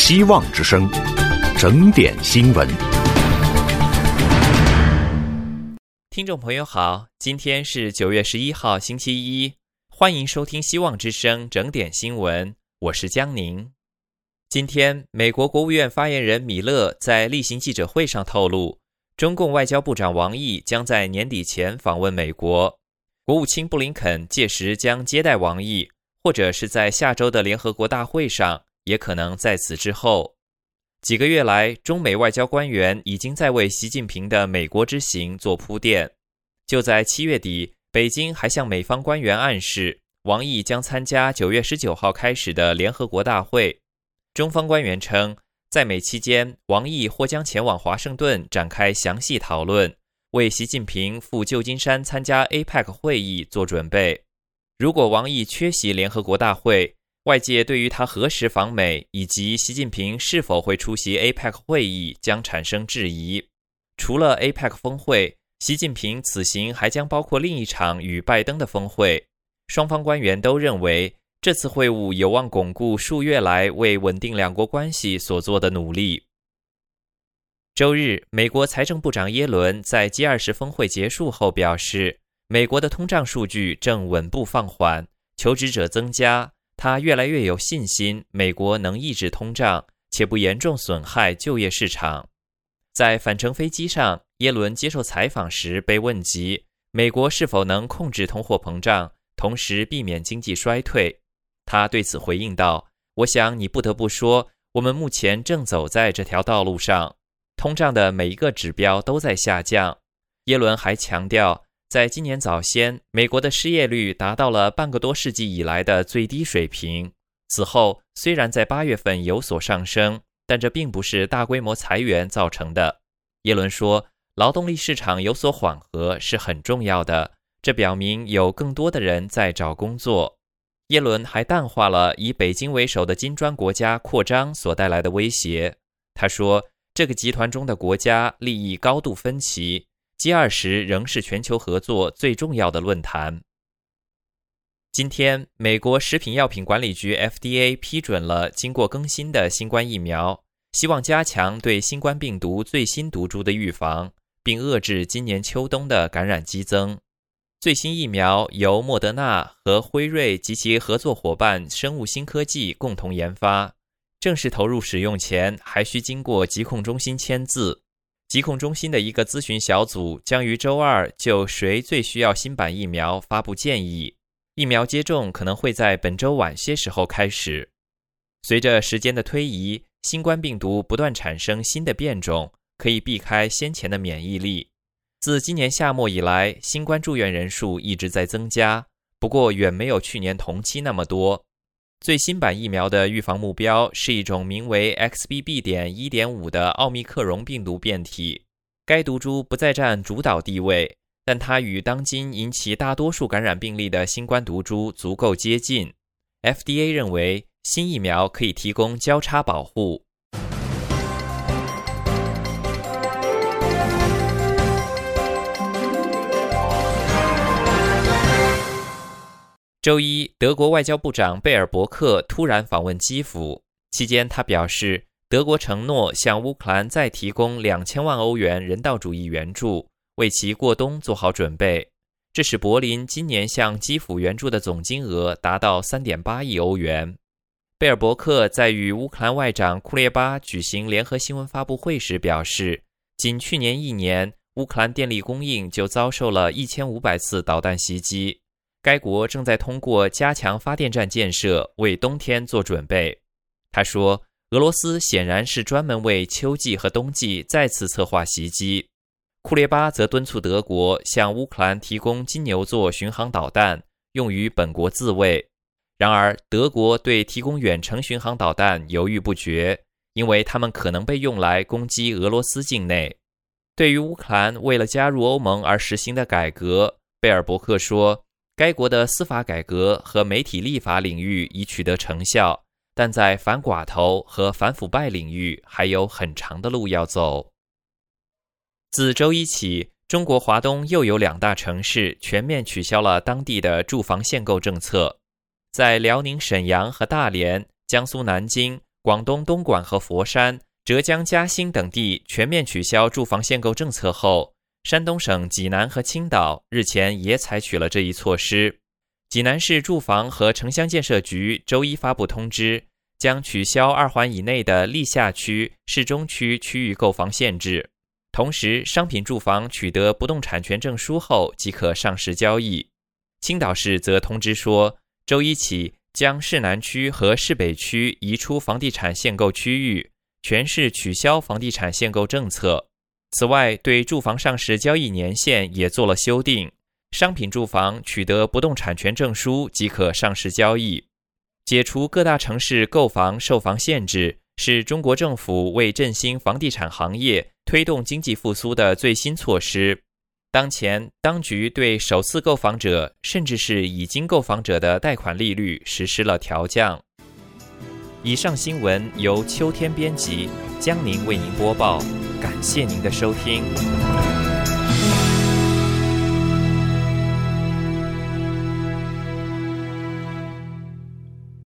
希望之声，整点新闻。 听众朋友好，今天是9月11号星期一，欢迎收听希望之声整点新闻，我是江宁。今天美国国务院发言人米勒在例行记者会上透露，中共外交部长王毅将在年底前访问美国，国务卿布林肯届时将接待王毅，或者是在下周的联合国大会上，也可能在此之后。几个月来，中美外交官员已经在为习近平的美国之行做铺垫。就在7月底，北京还向美方官员暗示，王毅将参加9月19号开始的联合国大会。中方官员称，在美期间，王毅或将前往华盛顿展开详细讨论，为习近平赴旧金山参加 APEC 会议做准备。如果王毅缺席联合国大会，外界对于他何时访美以及习近平是否会出席 APEC 会议将产生质疑。除了 APEC 峰会，习近平此行还将包括另一场与拜登的峰会。双方官员都认为，这次会晤有望巩固数月来为稳定两国关系所做的努力。周日，美国财政部长耶伦在 G20 峰会结束后表示，美国的通胀数据正稳步放缓，求职者增加，他越来越有信心美国能抑制通胀，且不严重损害就业市场。在返程飞机上，耶伦接受采访时被问及美国是否能控制通货膨胀，同时避免经济衰退。他对此回应道，我想你不得不说，我们目前正走在这条道路上，通胀的每一个指标都在下降。耶伦还强调，在今年早先，美国的失业率达到了半个多世纪以来的最低水平。此后，虽然在8月份有所上升，但这并不是大规模裁员造成的。耶伦说，劳动力市场有所缓和是很重要的，这表明有更多的人在找工作。耶伦还淡化了以北京为首的金砖国家扩张所带来的威胁。他说，这个集团中的国家利益高度分歧，G20 仍是全球合作最重要的论坛。今天，美国食品药品管理局 FDA 批准了经过更新的新冠疫苗，希望加强对新冠病毒最新毒株的预防，并遏制今年秋冬的感染激增。最新疫苗由莫德纳和辉瑞及其合作伙伴生物新科技共同研发，正式投入使用前还需经过疾控中心签字。疾控中心的一个咨询小组将于周二就谁最需要新版疫苗发布建议，疫苗接种可能会在本周晚些时候开始。随着时间的推移，新冠病毒不断产生新的变种，可以避开先前的免疫力。自今年夏末以来，新冠住院人数一直在增加，不过远没有去年同期那么多。最新版疫苗的预防目标是一种名为 XBB.1.5 的奥密克戎病毒变体，该毒株不再占主导地位，但它与当今引起大多数感染病例的新冠毒株足够接近。FDA 认为新疫苗可以提供交叉保护。周一，德国外交部长贝尔伯克突然访问基辅，期间他表示，德国承诺向乌克兰再提供2000万欧元人道主义援助，为其过冬做好准备。这使柏林今年向基辅援助的总金额达到3.8亿欧元。贝尔伯克在与乌克兰外长库列巴举行联合新闻发布会时表示，仅去年1年，乌克兰电力供应就遭受了1500次导弹袭击。该国正在通过加强发电站建设为冬天做准备。他说，俄罗斯显然是专门为秋季和冬季再次策划袭击。库列巴则敦促德国向乌克兰提供金牛座巡航导弹，用于本国自卫。然而，德国对提供远程巡航导弹犹豫不决，因为它们可能被用来攻击俄罗斯境内。对于乌克兰为了加入欧盟而实行的改革，贝尔伯克说，该国的司法改革和媒体立法领域已取得成效，但在反寡头和反腐败领域还有很长的路要走。自周一起，中国华东又有2大城市全面取消了当地的住房限购政策。在辽宁沈阳和大连、江苏南京、 广东东莞和佛山、浙江嘉兴等地全面取消住房限购政策后，山东省济南和青岛日前也采取了这一措施。济南市住房和城乡建设局周一发布通知，将取消2环以内的历下区、市中区区域购房限制，同时商品住房取得不动产权证书后即可上市交易。青岛市则通知说，周一起将市南区和市北区移出房地产限购区域，全市取消房地产限购政策。此外，对住房上市交易年限也做了修订，商品住房取得不动产权证书即可上市交易。解除各大城市购房售房限制，是中国政府为振兴房地产行业、推动经济复苏的最新措施。当前，当局对首次购房者甚至是已经购房者的贷款利率实施了调降。以上新闻由秋天编辑，江宁为您播报，感谢您的收听。